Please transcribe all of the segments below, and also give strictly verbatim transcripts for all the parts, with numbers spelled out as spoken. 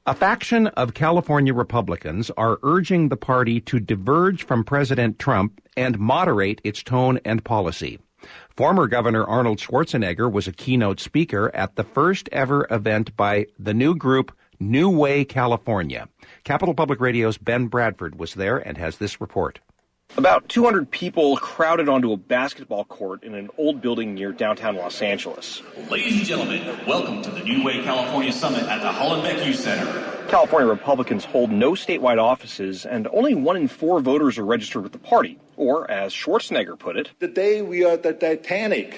A faction of California Republicans are urging the party to diverge from President Trump and moderate its tone and policy. Former Governor Arnold Schwarzenegger was a keynote speaker at the first ever event by the new group New Way California. Capital Public Radio's Ben Bradford was there and has this report. About two hundred people crowded onto a basketball court in an old building near downtown Los Angeles. Ladies and gentlemen, welcome to the New Way California Summit at the Hollenbeck Youth Center. California Republicans hold no statewide offices, and only one in four voters are registered with the party. Or, as Schwarzenegger put it, "Today we are the Titanic.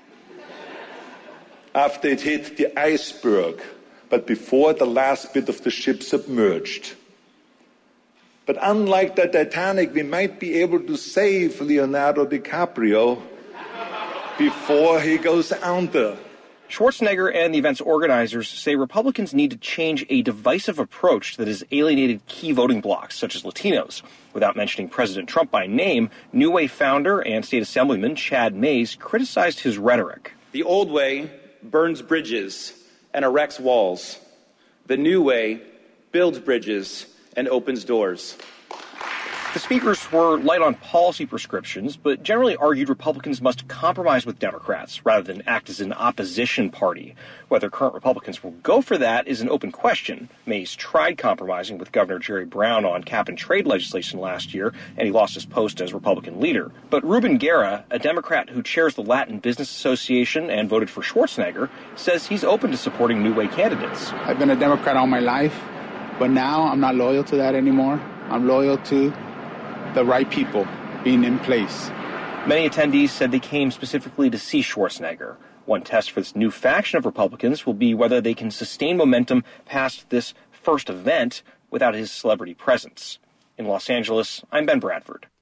After it hit the iceberg, but before the last bit of the ship submerged. But unlike the Titanic, we might be able to save Leonardo DiCaprio before he goes under." Schwarzenegger and the event's organizers say Republicans need to change a divisive approach that has alienated key voting blocs, such as Latinos. Without mentioning President Trump by name, New Way founder and state assemblyman Chad Mayes criticized his rhetoric. The old way burns bridges and erects walls. The new way builds bridges and opens doors. The speakers were light on policy prescriptions, but generally argued Republicans must compromise with Democrats rather than act as an opposition party. Whether current Republicans will go for that is an open question. Mayes tried compromising with Governor Jerry Brown on cap-and-trade legislation last year, and he lost his post as Republican leader. But Ruben Guerra, a Democrat who chairs the Latin Business Association and voted for Schwarzenegger, says he's open to supporting New Way candidates. I've been a Democrat all my life, but now I'm not loyal to that anymore. I'm loyal to the right people being in place. Many attendees said they came specifically to see Schwarzenegger. One test for this new faction of Republicans will be whether they can sustain momentum past this first event without his celebrity presence. In Los Angeles, I'm Ben Bradford.